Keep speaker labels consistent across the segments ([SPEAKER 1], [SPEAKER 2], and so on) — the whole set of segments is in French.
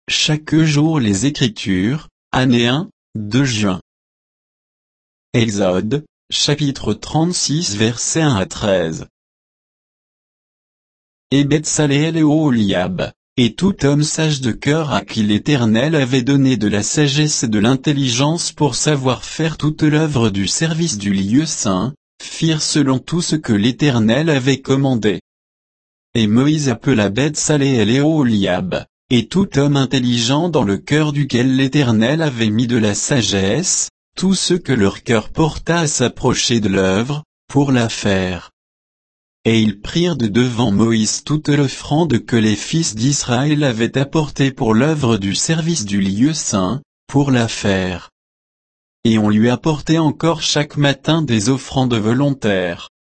[SPEAKER 1] chaque jour les Écritures, année 1, 2 juin. Exode, chapitre 36 versets 1 à 13. Et Betsaleel et Oholiab, et tout homme sage de cœur à qui l'Éternel avait donné de la sagesse et de l'intelligence pour savoir faire toute l'œuvre du service du lieu saint, firent selon tout ce que l'Éternel avait commandé. Et Moïse appela Betsaleel et Oholiab, et tout homme intelligent dans le cœur duquel l'Éternel avait mis de la sagesse, tous ceux que leur cœur porta à s'approcher de l'œuvre, pour la faire. Et ils prirent de devant Moïse toute l'offrande que les fils d'Israël avaient apportée pour l'œuvre du service du lieu saint, pour la faire. Et on lui apportait encore chaque matin des offrandes volontaires.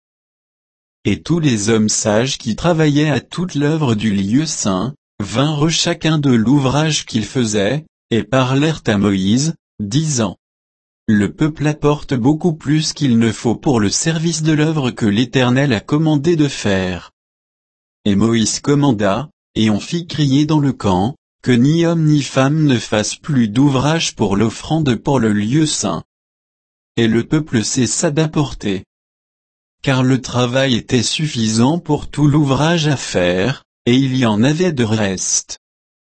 [SPEAKER 1] Et tous les hommes sages qui travaillaient à toute l'œuvre du lieu saint, vinrent chacun de l'ouvrage qu'ils faisaient, et parlèrent à Moïse, disant: Le peuple apporte beaucoup plus qu'il ne faut pour le service de l'œuvre que l'Éternel a commandé de faire. Et Moïse commanda, et on fit crier dans le camp, que ni homme ni femme ne fasse plus d'ouvrage pour l'offrande pour le lieu saint. Et le peuple cessa d'apporter. Car le travail était suffisant pour tout l'ouvrage à faire, et il y en avait de reste.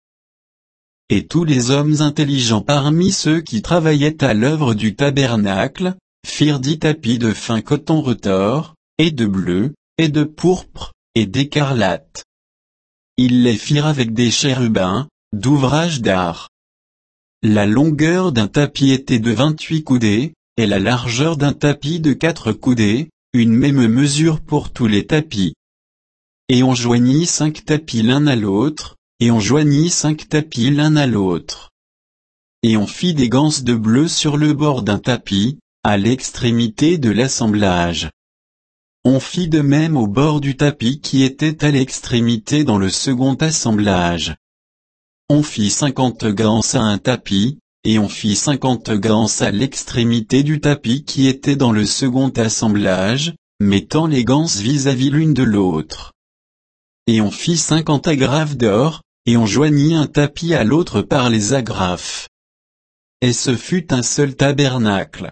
[SPEAKER 1] Et tous les hommes intelligents parmi ceux qui travaillaient à l'œuvre du tabernacle, firent 10 tapis de fin coton retors, et de bleu, et de pourpre, et d'écarlate. Ils les firent avec des chérubins, d'ouvrage d'art. La longueur d'un tapis était de 28 coudées, et la largeur d'un tapis de 4 coudées, une même mesure pour tous les tapis. Et on joignit 5 tapis l'un à l'autre, et on joignit 5 tapis l'un à l'autre. Et on fit des ganses de bleu sur le bord d'un tapis, à l'extrémité de l'assemblage. On fit de même au bord du tapis qui était à l'extrémité dans le second assemblage. On fit 50 ganses à un tapis, et on fit 50 ganses à l'extrémité du tapis qui était dans le second assemblage, mettant les ganses vis-à-vis l'une de l'autre. Et on fit 50 agrafes d'or, et on joignit un tapis à l'autre par les agrafes. Et ce fut un seul tabernacle.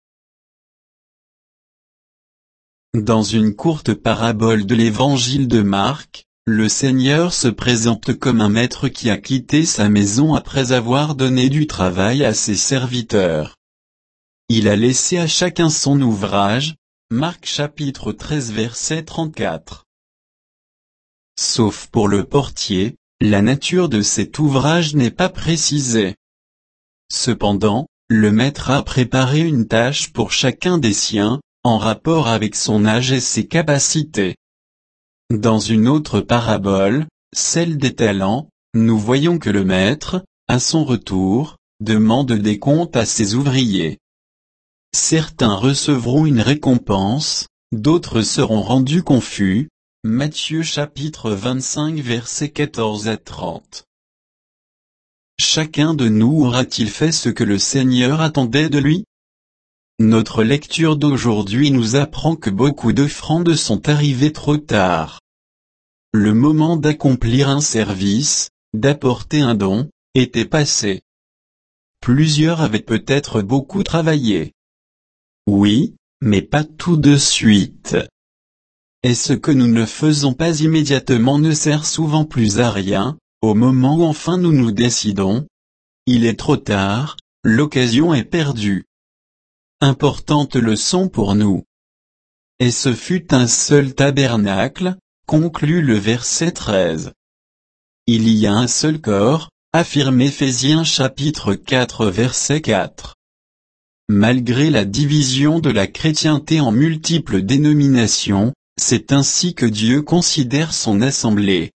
[SPEAKER 1] Dans une courte parabole de l'évangile de Marc, le Seigneur se présente comme un maître qui a quitté sa maison après avoir donné du travail à ses serviteurs. Il a laissé à chacun son ouvrage, Marc chapitre 13 verset 34. Sauf pour le portier, la nature de cet ouvrage n'est pas précisée. Cependant, le maître a préparé une tâche pour chacun des siens, en rapport avec son âge et ses capacités. Dans une autre parabole, celle des talents, nous voyons que le maître, à son retour, demande des comptes à ses ouvriers. Certains recevront une récompense, d'autres seront rendus confus. Matthieu chapitre 25 versets 14 à 30. Chacun de nous aura-t-il fait ce que le Seigneur attendait de lui? Notre lecture d'aujourd'hui nous apprend que beaucoup d'offrandes sont arrivées trop tard. Le moment d'accomplir un service, d'apporter un don, était passé. Plusieurs avaient peut-être beaucoup travaillé. Oui, mais pas tout de suite. Et ce que nous ne faisons pas immédiatement ne sert souvent plus à rien, au moment où enfin nous nous décidons. Il est trop tard, l'occasion est perdue. Importante leçon pour nous. Et ce fut un seul tabernacle, conclut le verset 13. Il y a un seul corps, affirme Éphésiens chapitre 4 verset 4. Malgré la division de la chrétienté en multiples dénominations, c'est ainsi que Dieu considère son assemblée.